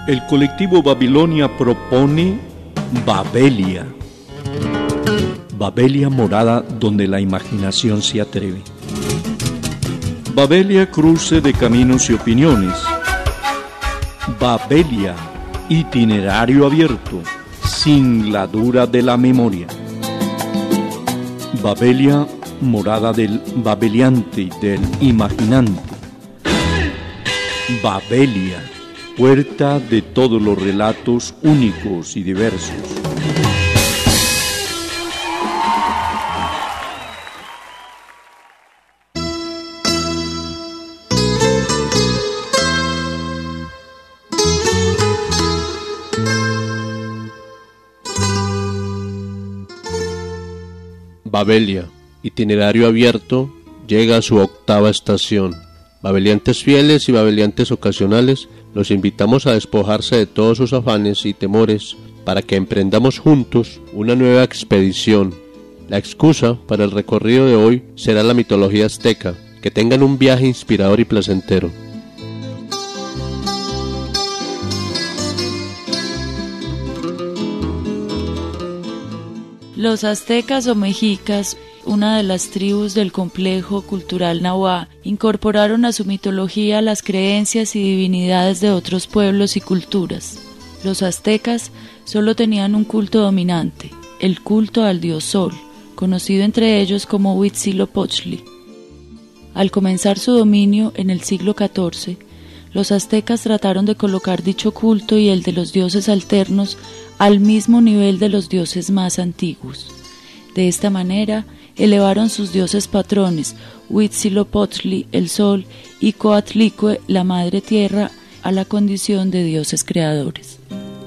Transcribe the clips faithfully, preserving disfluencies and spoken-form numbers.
El colectivo Babilonia propone Babelia. Babelia, morada donde la imaginación se atreve. Babelia, cruce de caminos y opiniones. Babelia, itinerario abierto, singladura de la memoria. Babelia, morada del babeliante y del imaginante. Babelia, puerta de todos los relatos únicos y diversos. Babelia, itinerario abierto, llega a su octava estación. Babeliantes fieles y babeliantes ocasionales, los invitamos a despojarse de todos sus afanes y temores para que emprendamos juntos una nueva expedición. La excusa para el recorrido de hoy será la mitología azteca. Que tengan un viaje inspirador y placentero. Los aztecas o mexicas, una de las tribus del complejo cultural nahuá, incorporaron a su mitología las creencias y divinidades de otros pueblos y culturas. Los aztecas solo tenían un culto dominante, el culto al dios Sol, conocido entre ellos como Huitzilopochtli. Al comenzar su dominio en el siglo catorce, los aztecas trataron de colocar dicho culto y el de los dioses alternos al mismo nivel de los dioses más antiguos. De esta manera, elevaron sus dioses patrones, Huitzilopochtli, el sol, y Coatlicue, la madre tierra, a la condición de dioses creadores.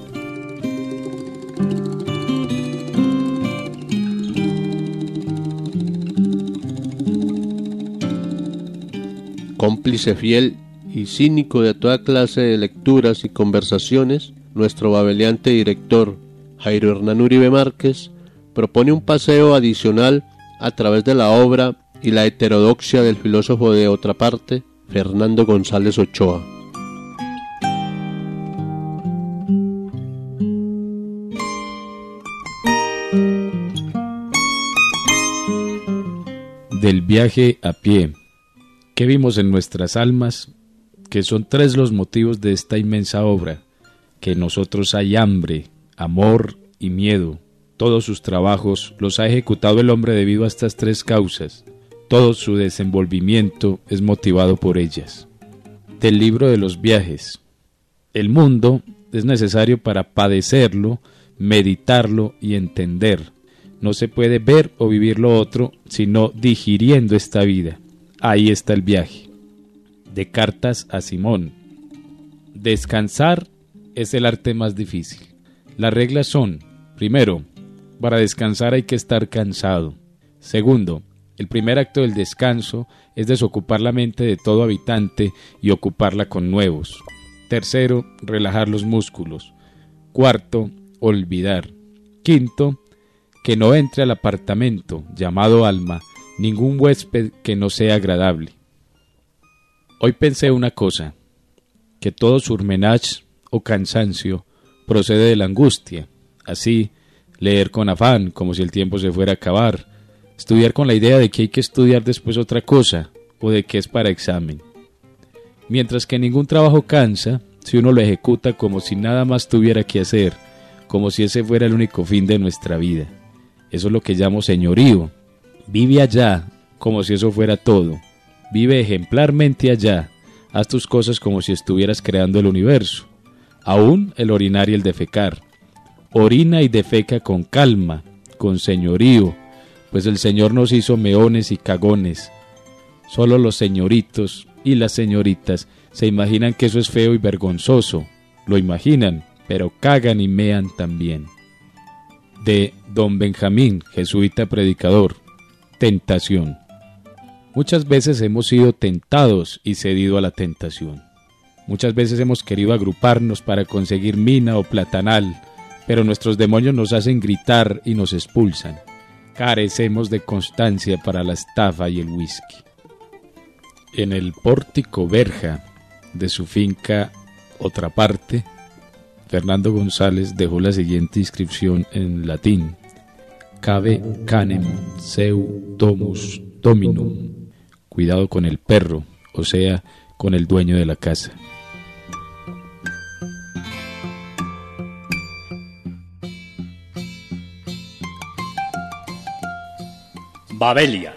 Cómplice fiel y cínico de toda clase de lecturas y conversaciones, nuestro babeliante director, Jairo Hernán Uribe Márquez, propone un paseo adicional a través de la obra y la heterodoxia del filósofo de otra parte, Fernando González Ochoa. Del viaje a pie. ¿Qué vimos en nuestras almas? Que son tres los motivos de esta inmensa obra, que en nosotros hay hambre, amor y miedo. Todos sus trabajos los ha ejecutado el hombre debido a estas tres causas. Todo su desenvolvimiento es motivado por ellas. Del libro de los viajes. El mundo es necesario para padecerlo, meditarlo y entender. No se puede ver o vivir lo otro, sino digiriendo esta vida. Ahí está el viaje. De cartas a Simón. Descansar es el arte más difícil. Las reglas son: primero, para descansar hay que estar cansado. Segundo, el primer acto del descanso es desocupar la mente de todo habitante y ocuparla con nuevos. Tercero, relajar los músculos. Cuarto, olvidar. Quinto, que no entre al apartamento, llamado alma, ningún huésped que no sea agradable. Hoy pensé una cosa, que todo surmenage o cansancio procede de la angustia. Así, leer con afán, como si el tiempo se fuera a acabar, estudiar con la idea de que hay que estudiar después otra cosa, o de que es para examen. Mientras que ningún trabajo cansa, si uno lo ejecuta como si nada más tuviera que hacer, como si ese fuera el único fin de nuestra vida. Eso es lo que llamo señorío. Vive allá, como si eso fuera todo. Vive ejemplarmente allá. Haz tus cosas como si estuvieras creando el universo. Aún el orinar y el defecar. Orina y defeca con calma, con señorío, pues el Señor nos hizo meones y cagones. Solo los señoritos y las señoritas se imaginan que eso es feo y vergonzoso. Lo imaginan, pero cagan y mean también. De Don Benjamín, jesuita predicador. Tentación. Muchas veces hemos sido tentados y cedido a la tentación. Muchas veces hemos querido agruparnos para conseguir mina o platanal, pero nuestros demonios nos hacen gritar y nos expulsan. Carecemos de constancia para la estafa y el whisky. En el pórtico verja de su finca Otra Parte, Fernando González dejó la siguiente inscripción en latín: Cave canem seu domus dominum. Cuidado con el perro, o sea, con el dueño de la casa. Babelia.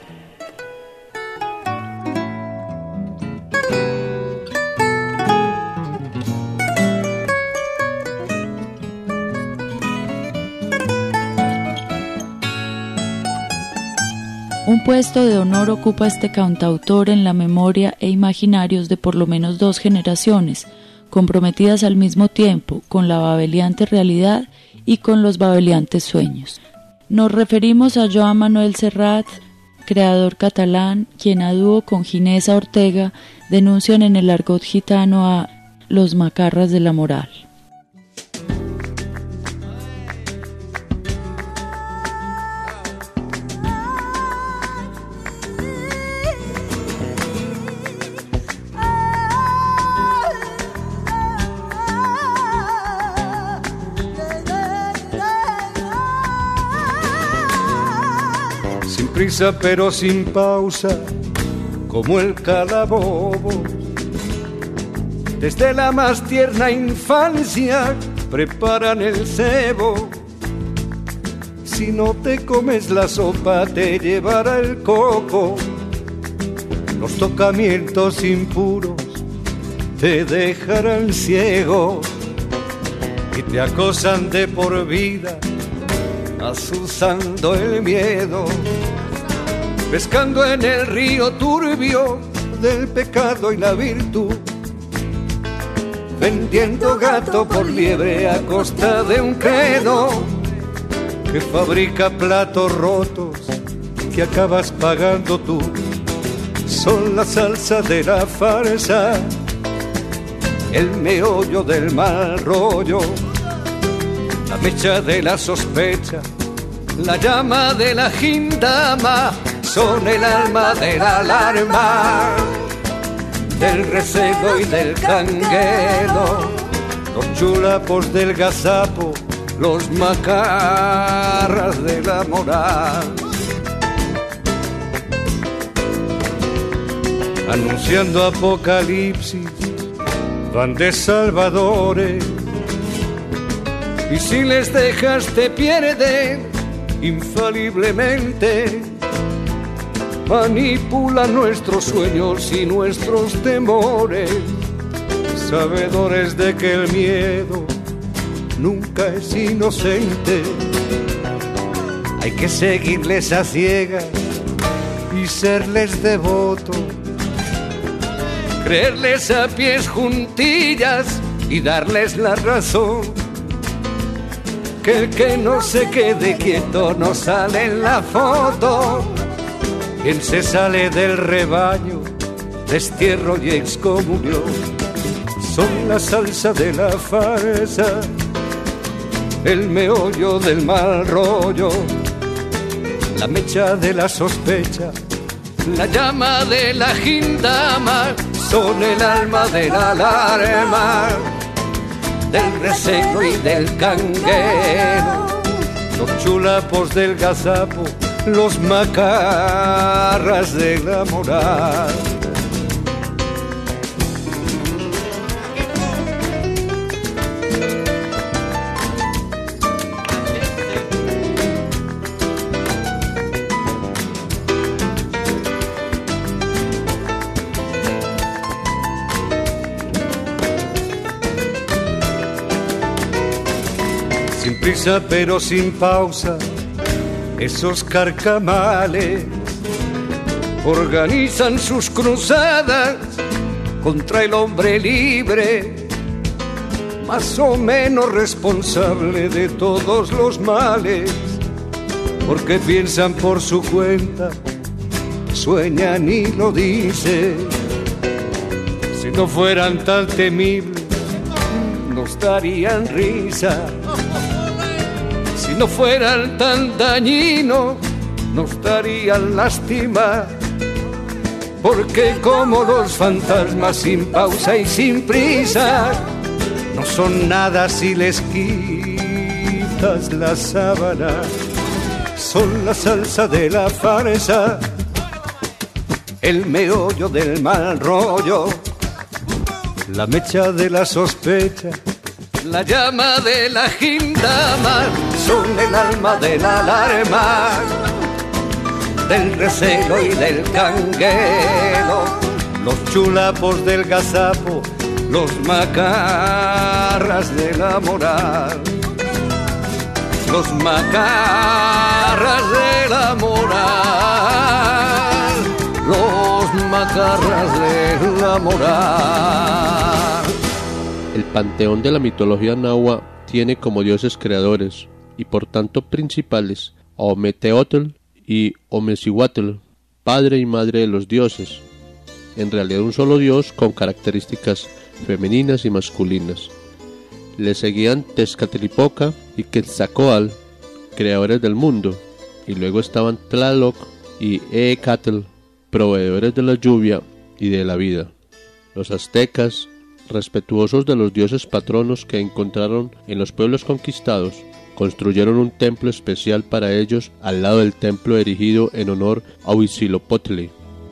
Un puesto de honor ocupa este cantautor en la memoria e imaginarios de por lo menos dos generaciones, comprometidas al mismo tiempo con la babeliante realidad y con los babeliantes sueños. Nos referimos a Joan Manuel Serrat, creador catalán, quien a dúo con Ginesa Ortega denuncian en el argot gitano a los macarras de la moral. Sin prisa pero sin pausa, como el calabobo, desde la más tierna infancia preparan el cebo. Si no te comes la sopa te llevará el coco, los tocamientos impuros te dejarán ciego y te acosan de por vida, azuzando el miedo, pescando en el río turbio del pecado y la virtud, vendiendo gato por liebre a costa de un credo que fabrica platos rotos que acabas pagando tú. Son la salsa de la farsa, el meollo del mal rollo, la mecha de la sospecha, la llama de la gindama, son el alma de la alarma, del recebo y del canguelo, los chulapos del gazapo, los macarras de la moral, anunciando apocalipsis, van de salvadores, y si les dejas te pierden infaliblemente, manipulan nuestros sueños y nuestros temores, sabedores de que el miedo nunca es inocente. Hay que seguirles a ciegas y serles devoto, creerles a pies juntillas y darles la razón, que el que no se quede quieto no sale en la foto. Quien se sale del rebaño, destierro y excomunión, son la salsa de la farsa, el meollo del mal rollo, la mecha de la sospecha, la llama de la gindama, son el alma de la alarma, del recebo y del canguero, los chulapos del gazapo, los macarras de la moral. Sin prisa pero sin pausa, esos carcamales organizan sus cruzadas contra el hombre libre, más o menos responsable de todos los males, porque piensan por su cuenta, sueñan y lo dicen. Si no fueran tan temibles, nos darían risa. Si no fueran tan dañinos, nos darían lástima, porque como los fantasmas sin pausa y sin prisa, no son nada si les quitas la sábana, son la salsa de la farsa, el meollo del mal rollo, la mecha de la sospecha, la llama de la gindama, son el alma de la alarma, del recelo y del canguelo, los chulapos del gazapo, los macarras de la moral, los macarras de la moral, los macarras de la moral. El panteón de la mitología nahua tiene como dioses creadores y por tanto principales a Ometeotl y Omecihuatl, padre y madre de los dioses, en realidad un solo dios con características femeninas y masculinas. Le seguían Tezcatlipoca y Quetzalcóatl, creadores del mundo, y luego estaban Tlaloc y Eecatl, proveedores de la lluvia y de la vida. Los aztecas, respetuosos de los dioses patronos que encontraron en los pueblos conquistados, construyeron un templo especial para ellos al lado del templo erigido en honor a Huitzilopochtli.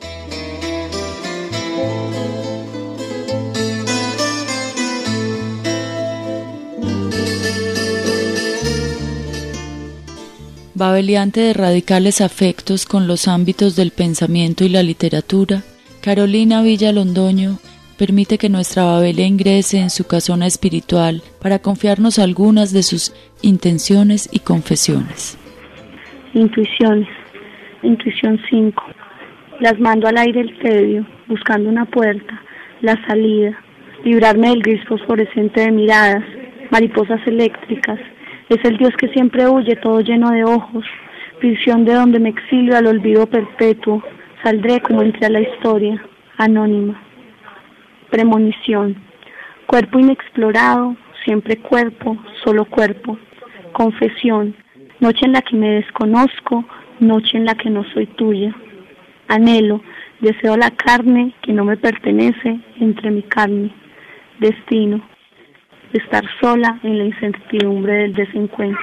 Babeliante de radicales afectos con los ámbitos del pensamiento y la literatura, Carolina Villa Londoño permite que nuestra Babelia ingrese en su casona espiritual para confiarnos algunas de sus intenciones y confesiones. Intuiciones. Intuición cinco. Las mando al aire el tedio, buscando una puerta, la salida, librarme del gris fosforescente de miradas, mariposas eléctricas. Es el Dios que siempre huye, todo lleno de ojos, prisión de donde me exilio al olvido perpetuo, saldré como entré a la historia, anónima. Premonición, cuerpo inexplorado, siempre cuerpo, solo cuerpo. Confesión, noche en la que me desconozco, noche en la que no soy tuya. Anhelo, deseo la carne que no me pertenece entre mi carne. Destino, estar sola en la incertidumbre del desencuentro.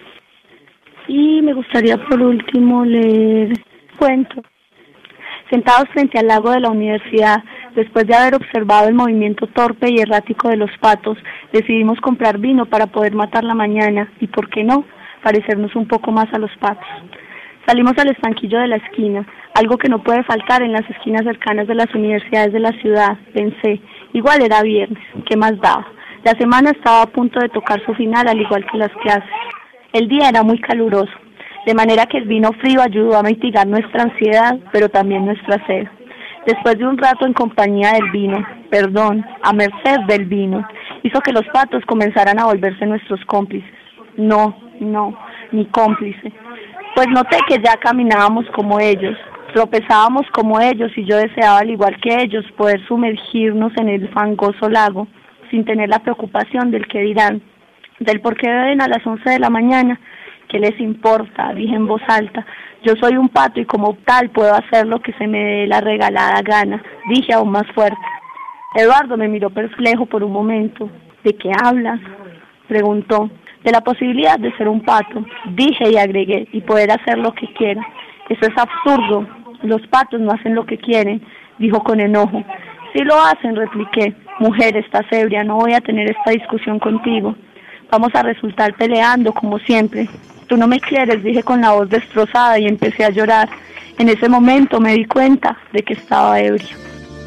Y me gustaría por último leer cuento. Sentados frente al lago de la universidad, después de haber observado el movimiento torpe y errático de los patos, decidimos comprar vino para poder matar la mañana y, ¿por qué no?, parecernos un poco más a los patos. Salimos al estanquillo de la esquina, algo que no puede faltar en las esquinas cercanas de las universidades de la ciudad, pensé. Igual era viernes, ¿qué más daba? La semana estaba a punto de tocar su final, al igual que las clases. El día era muy caluroso, de manera que el vino frío ayudó a mitigar nuestra ansiedad, pero también nuestra sed. Después de un rato en compañía del vino, perdón, a merced del vino, hizo que los patos comenzaran a volverse nuestros cómplices. No, no, ni cómplice. Pues noté que ya caminábamos como ellos, tropezábamos como ellos y yo deseaba, al igual que ellos, poder sumergirnos en el fangoso lago, sin tener la preocupación del qué dirán, del por qué beben a las once de la mañana. ¿Qué les importa?, dije en voz alta. Yo soy un pato y como tal puedo hacer lo que se me dé la regalada gana, dije aún más fuerte. Eduardo me miró perplejo por un momento. ¿De qué hablas?, preguntó. De la posibilidad de ser un pato, dije y agregué, y poder hacer lo que quiera. Eso es absurdo, los patos no hacen lo que quieren, dijo con enojo. Sí lo hacen, repliqué. Mujer, estás ebria, no voy a tener esta discusión contigo. Vamos a resultar peleando como siempre. Tú no me quieres, dije con la voz destrozada y empecé a llorar. En ese momento me di cuenta de que estaba ebrio.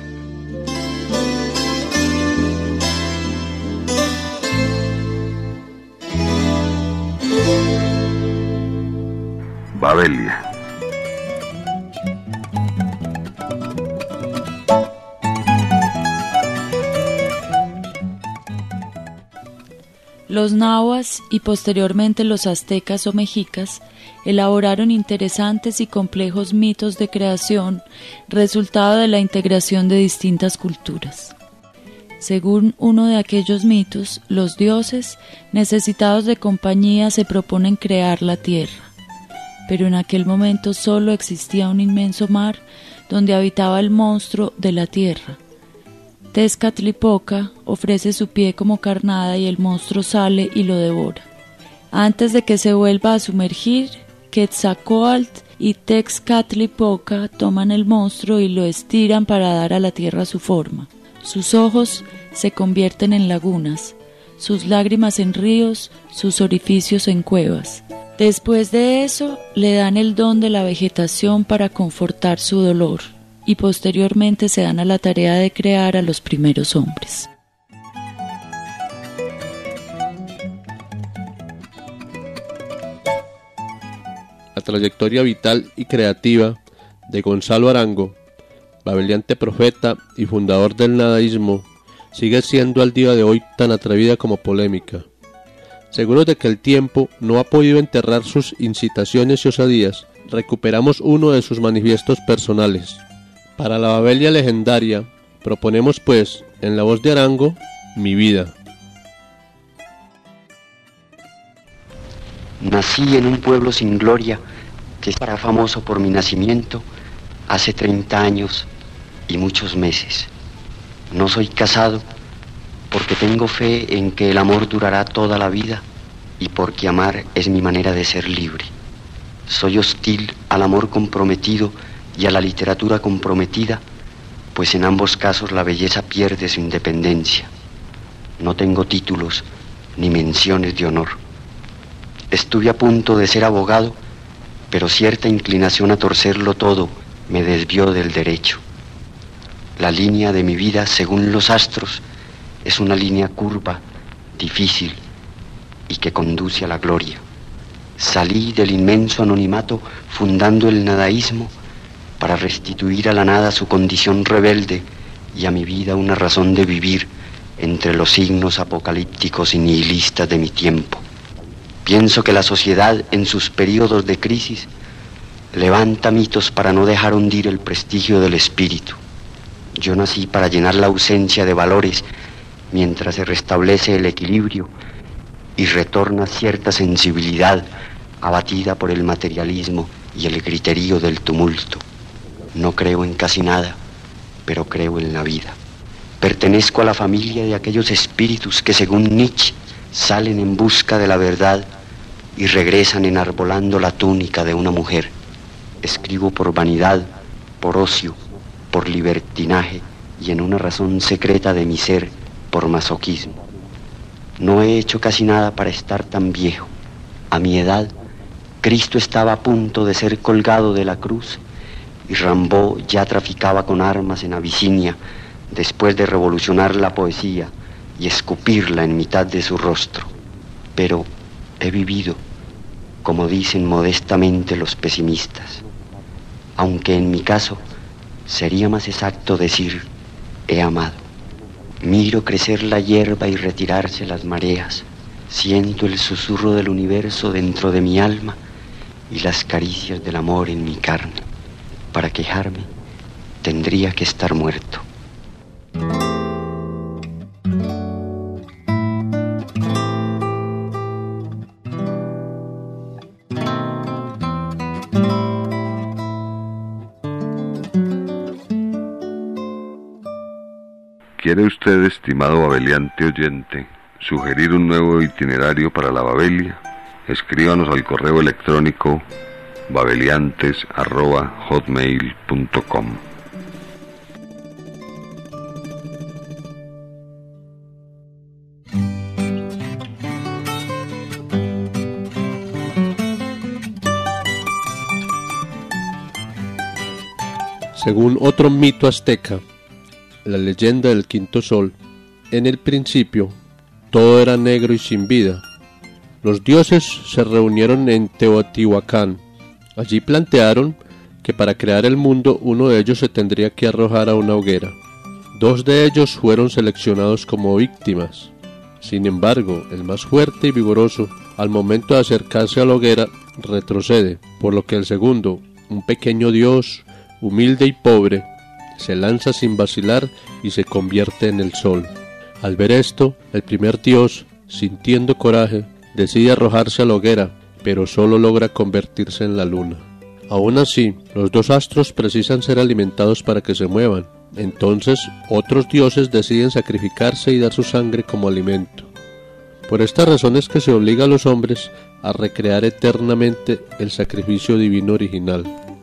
Babelia. Los nahuas y posteriormente los aztecas o mexicas elaboraron interesantes y complejos mitos de creación, resultado de la integración de distintas culturas. Según uno de aquellos mitos, los dioses, necesitados de compañía, se proponen crear la tierra, pero en aquel momento solo existía un inmenso mar donde habitaba el monstruo de la tierra. Tezcatlipoca ofrece su pie como carnada y el monstruo sale y lo devora. Antes de que se vuelva a sumergir, Quetzalcóatl y Tezcatlipoca toman el monstruo y lo estiran para dar a la tierra su forma. Sus ojos se convierten en lagunas, sus lágrimas en ríos, sus orificios en cuevas. Después de eso, le dan el don de la vegetación para confortar su dolor, y posteriormente se dan a la tarea de crear a los primeros hombres. La trayectoria vital y creativa de Gonzalo Arango, babeliante profeta y fundador del nadaísmo, sigue siendo al día de hoy tan atrevida como polémica. Seguros de que el tiempo no ha podido enterrar sus incitaciones y osadías, recuperamos uno de sus manifiestos personales. Para la Babelia legendaria, proponemos pues, en la voz de Arango, Mi vida. Nací en un pueblo sin gloria, que estará famoso por mi nacimiento, hace treinta años y muchos meses. No soy casado, porque tengo fe en que el amor durará toda la vida y porque amar es mi manera de ser libre. Soy hostil al amor comprometido y a la literatura comprometida, pues en ambos casos la belleza pierde su independencia. No tengo títulos ni menciones de honor. Estuve a punto de ser abogado, pero cierta inclinación a torcerlo todo me desvió del derecho. La línea de mi vida, según los astros, es una línea curva, difícil y que conduce a la gloria. Salí del inmenso anonimato fundando el nadaísmo para restituir a la nada su condición rebelde y a mi vida una razón de vivir entre los signos apocalípticos y nihilistas de mi tiempo. Pienso que la sociedad en sus períodos de crisis levanta mitos para no dejar hundir el prestigio del espíritu. Yo nací para llenar la ausencia de valores mientras se restablece el equilibrio y retorna cierta sensibilidad abatida por el materialismo y el griterío del tumulto. No creo en casi nada, pero creo en la vida. Pertenezco a la familia de aquellos espíritus que, según Nietzsche, salen en busca de la verdad y regresan enarbolando la túnica de una mujer. Escribo por vanidad, por ocio, por libertinaje y en una razón secreta de mi ser, por masoquismo. No he hecho casi nada para estar tan viejo. A mi edad, Cristo estaba a punto de ser colgado de la cruz y Rimbaud ya traficaba con armas en Abisinia después de revolucionar la poesía y escupirla en mitad de su rostro. Pero he vivido, como dicen modestamente los pesimistas, aunque en mi caso sería más exacto decir he amado. Miro crecer la hierba y retirarse las mareas, siento el susurro del universo dentro de mi alma y las caricias del amor en mi carne. Para quejarme, tendría que estar muerto. ¿Quiere usted, estimado babeliante oyente, sugerir un nuevo itinerario para la Babelia? Escríbanos al correo electrónico babeliantes arroba hotmail punto com. Según otro mito azteca, la leyenda del quinto sol, en el principio todo era negro y sin vida. Los dioses se reunieron en Teotihuacán. Allí plantearon que para crear el mundo uno de ellos se tendría que arrojar a una hoguera. Dos de ellos fueron seleccionados como víctimas. Sin embargo, el más fuerte y vigoroso, al momento de acercarse a la hoguera, retrocede, por lo que el segundo, un pequeño dios, humilde y pobre, se lanza sin vacilar y se convierte en el sol. Al ver esto, el primer dios, sintiendo coraje, decide arrojarse a la hoguera, pero solo logra convertirse en la luna. Aún así, los dos astros precisan ser alimentados para que se muevan, Entonces otros dioses deciden sacrificarse y dar su sangre como alimento. Por esta razón es que se obliga a los hombres a recrear eternamente el sacrificio divino original.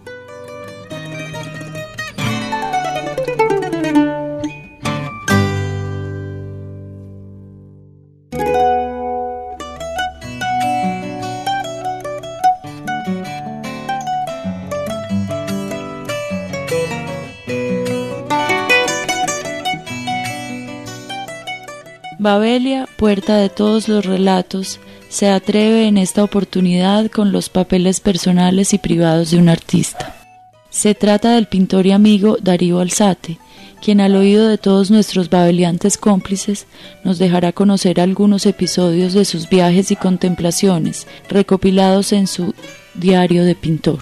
Babelia, puerta de todos los relatos, se atreve en esta oportunidad con los papeles personales y privados de un artista. Se trata del pintor y amigo Darío Alzate, quien al oído de todos nuestros babeliantes cómplices nos dejará conocer algunos episodios de sus viajes y contemplaciones, recopilados en su diario de pintor.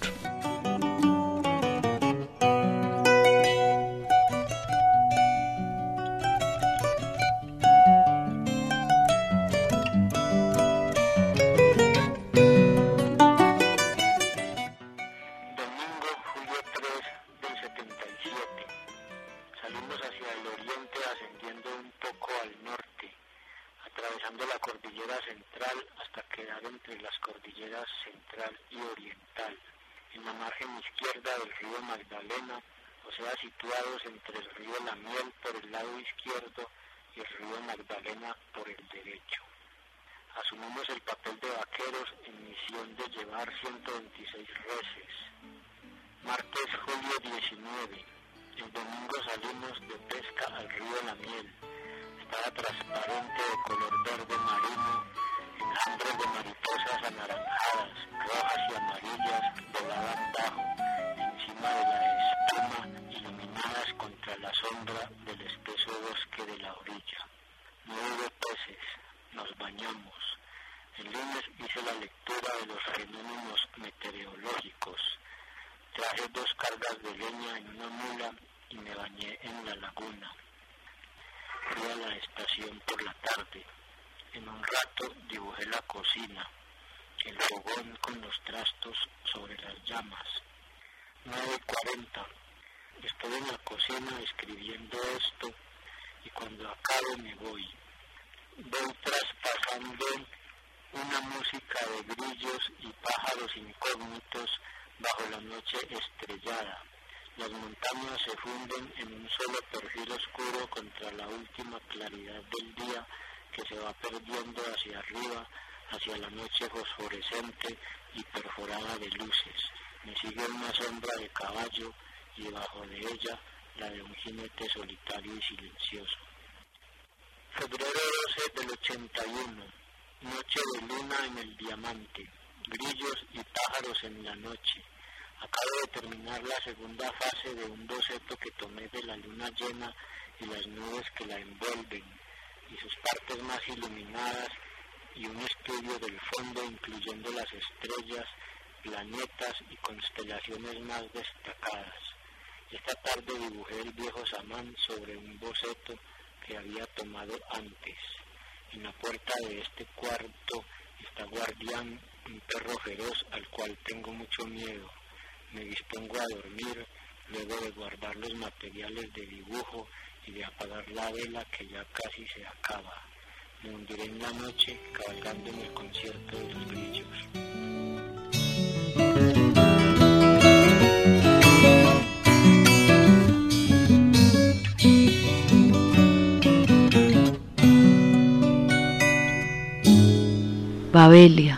Salimos hacia el oriente ascendiendo un poco al norte, atravesando la cordillera central hasta quedar entre las cordilleras central y oriental, en la margen izquierda del río Magdalena, o sea, situados entre el río La Miel por el lado izquierdo y el río Magdalena por el derecho. Asumimos el papel de vaqueros en misión de llevar ciento veintiséis reses. Martes, julio diecinueve. El domingo salimos de pesca al río La Miel. Estaba transparente de color verde marino, enjambres de mariposas anaranjadas, rojas y amarillas volaban bajo, encima de la espuma, iluminadas contra la sombra del espeso bosque de la orilla. No hubo peces, nos bañamos. El lunes hice la lectura de los fenómenos meteorológicos. Traje dos cargas de leña en una mula y me bañé en la laguna. Fui a la estación por la tarde. En un rato dibujé la cocina, el fogón con los trastos sobre las llamas. nueve cuarenta. Estoy en la cocina escribiendo esto y cuando acabe me voy. Voy traspasando una música de grillos y pájaros incógnitos bajo la noche estrellada. Las montañas se funden en un solo perfil oscuro contra la última claridad del día que se va perdiendo hacia arriba, hacia la noche fosforescente y perforada de luces. Me sigue una sombra de caballo y debajo de ella la de un jinete solitario y silencioso. Febrero doce del ochenta y uno. Noche de luna en el diamante. Grillos y pájaros en la noche. Acabo de terminar la segunda fase de un boceto que tomé de la luna llena y las nubes que la envuelven, y sus partes más iluminadas, y un estudio del fondo incluyendo las estrellas, planetas y constelaciones más destacadas. Esta tarde dibujé el viejo samán sobre un boceto que había tomado antes. En la puerta de este cuarto está Guardián, un perro feroz al cual tengo mucho miedo. Me dispongo a dormir luego de guardar los materiales de dibujo y de apagar la vela que ya casi se acaba. Me hundiré en la noche cabalgando en el concierto de los grillos. Babelia.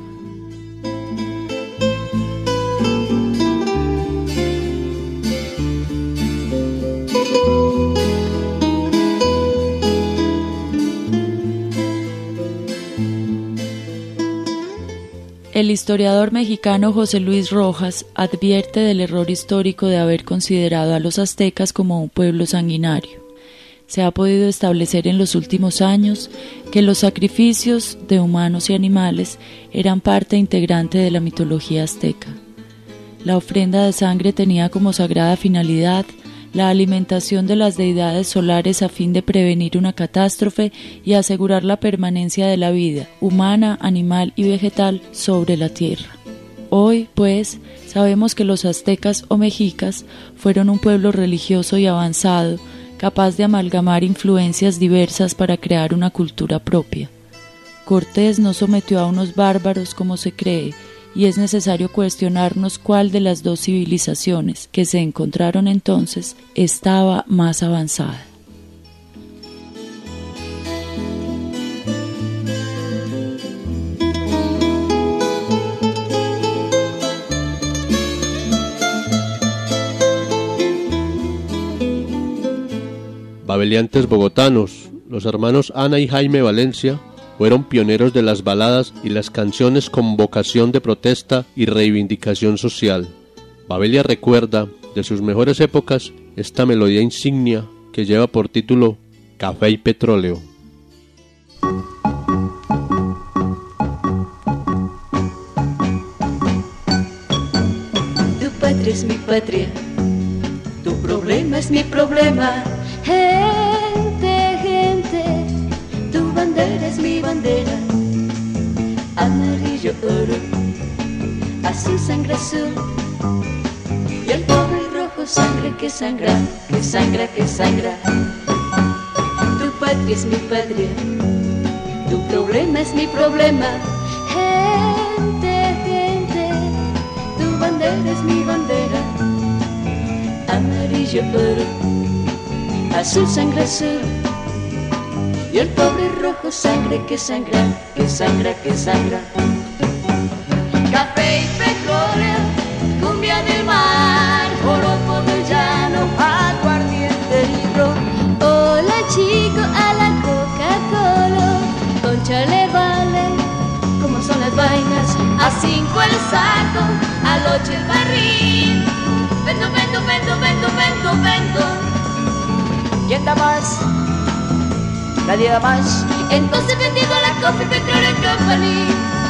El historiador mexicano José Luis Rojas advierte del error histórico de haber considerado a los aztecas como un pueblo sanguinario. Se ha podido establecer en los últimos años que los sacrificios de humanos y animales eran parte integrante de la mitología azteca. La ofrenda de sangre tenía como sagrada finalidad la alimentación de las deidades solares a fin de prevenir una catástrofe y asegurar la permanencia de la vida, humana, animal y vegetal, sobre la tierra. Hoy, pues, sabemos que los aztecas o mexicas fueron un pueblo religioso y avanzado, capaz de amalgamar influencias diversas para crear una cultura propia. Cortés no sometió a unos bárbaros como se cree, y es necesario cuestionarnos cuál de las dos civilizaciones que se encontraron entonces estaba más avanzada. Babeliantes bogotanos, los hermanos Ana y Jaime Valencia fueron pioneros de las baladas y las canciones con vocación de protesta y reivindicación social. Babelia recuerda de sus mejores épocas esta melodía insignia que lleva por título Café y Petróleo. Tu patria es mi patria, tu problema es mi problema. Gente, gente, tu bandera es mi bandera. Amarillo, oro, azul, sangre, azul. Y el pobre rojo, sangre que sangra, que sangra, que sangra. Tu patria es mi patria, tu problema es mi problema. Gente, gente, tu bandera es mi bandera. Amarillo, oro, azul, sangre, azul. Y el pobre rojo, sangre que sangra, que sangra, que sangra. Café y petróleo, cumbia del mar, joropo del llano, aguardiente y ron. Hola chico, a la Coca-Cola, concha le vale, como son las vainas. A cinco el saco, al ocho el barril. Vendo, vendo, vendo, vendo, vendo, vendo. ¿Quién da más? Nadie da más. Entonces vendido a la Coffee Petroleum Company.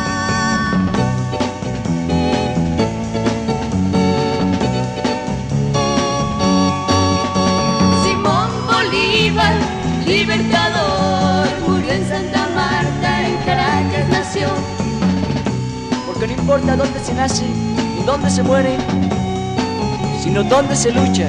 Simón Bolívar, libertador, murió en Santa Marta, en Caracas nació. Porque no importa dónde se nace ni dónde se muere, sino dónde se lucha.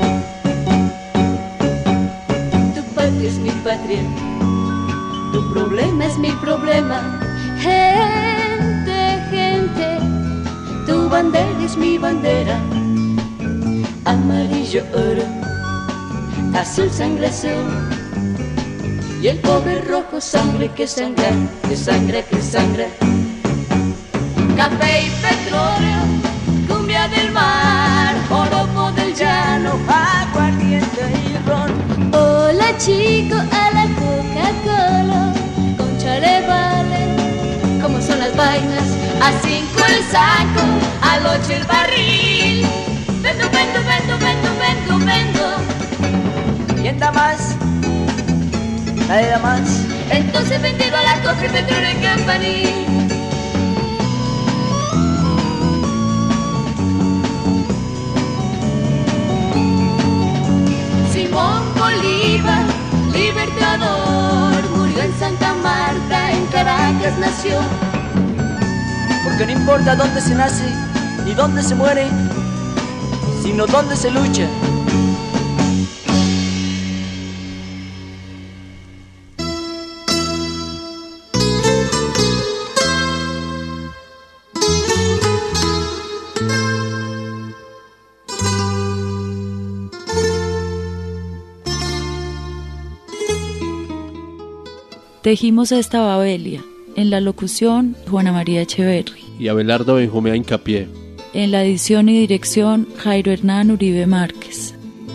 Es mi patria, tu problema es mi problema. Gente, gente, tu bandera es mi bandera. Amarillo, oro, azul, sangre, azul. Y el pobre rojo, sangre que sangra, que sangra, que sangra. Café y petróleo, cumbia del mar, joropo del llano, aguardiente y ron. Hola chico, a la Coca-Cola, concha le vale, como son las vainas. A cinco el saco, al ocho el barril. Vendo, vendo, vendo, vendo, vendo, vendo. ¿Quién da más? Nadie da más. Entonces vendido a la Coffee Petroleum Company. Simón Bolívar, libertador, murió en Santa Marta, en Caracas nació. Porque no importa dónde se nace ni dónde se muere, sino dónde se lucha. Tejimos esta Babelia. En la locución, Juana María Echeverri. Y Abelardo Benjumea Incapié. En la edición y dirección, Jairo Hernán Uribe Márquez.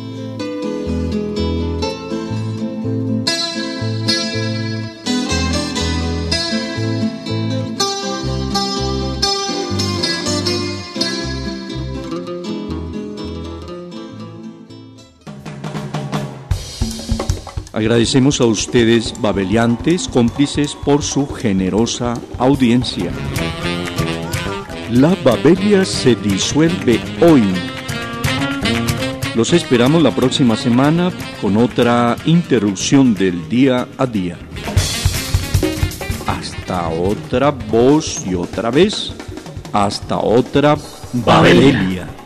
Agradecemos a ustedes, babeliantes, cómplices, por su generosa audiencia. La Babelia se disuelve hoy. Los esperamos la próxima semana con otra interrupción del día a día. Hasta otra voz y otra vez. Hasta otra Babelia.